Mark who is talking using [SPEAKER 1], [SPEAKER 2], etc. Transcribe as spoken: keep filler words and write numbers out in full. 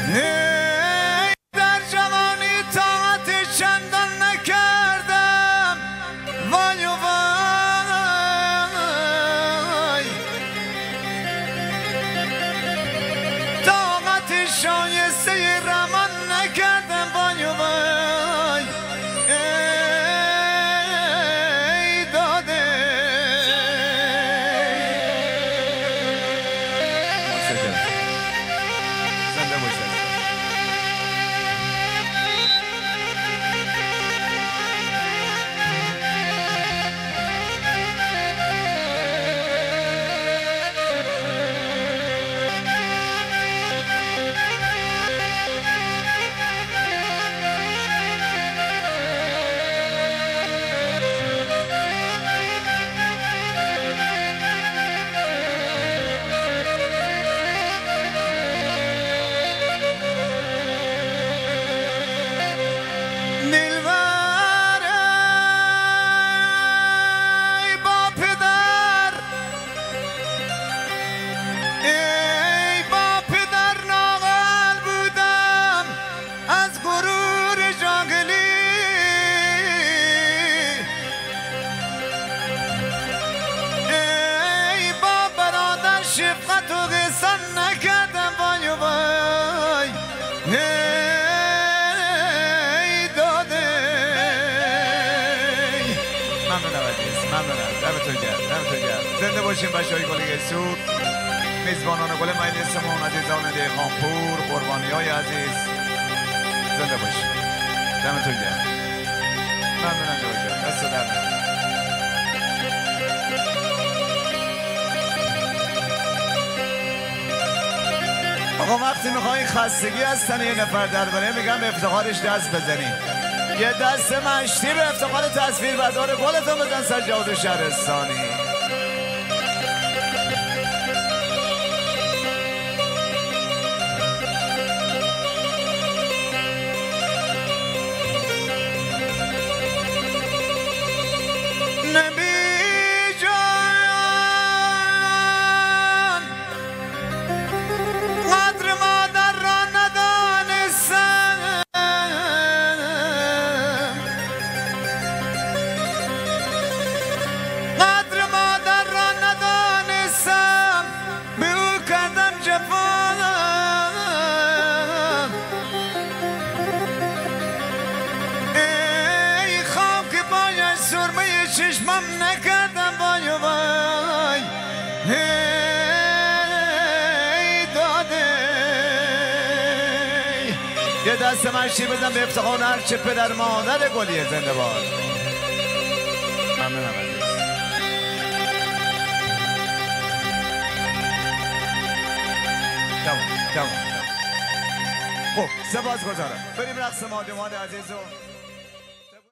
[SPEAKER 1] در جوانی طاقت چندان نکردم وای و وای طاقت شایسته رمان نکردم وای و وای ای داده زنده باشد شفقت و قصان نکردم وای و وای ای داده ممنونم عزیز ممنونم دمتون گرم دمتون گرم زنده باشین بچه‌های گل سور میزبانان گل مجلسمون عزیزان دیخانپور قربانی های عزیز زنده باشین دمتون گرم ممنونم جواد دست در نکنه آقا وقتی میخوایی خستگی از تن یه نفر درباره میگم به افتخارش دست بزنی یه دست مشتی به افتخار تصویر بردار گلتون بزن سجاد شهرستانی نبی چشمم نکردم وای و وای ای داده یه دست مشتی بزن به افتخار هرچه پدر مادر گلیه زنده باد ممنونم عزیز تمام تمام خب سپاس گذارم بریم رقص مادمان عزیز رو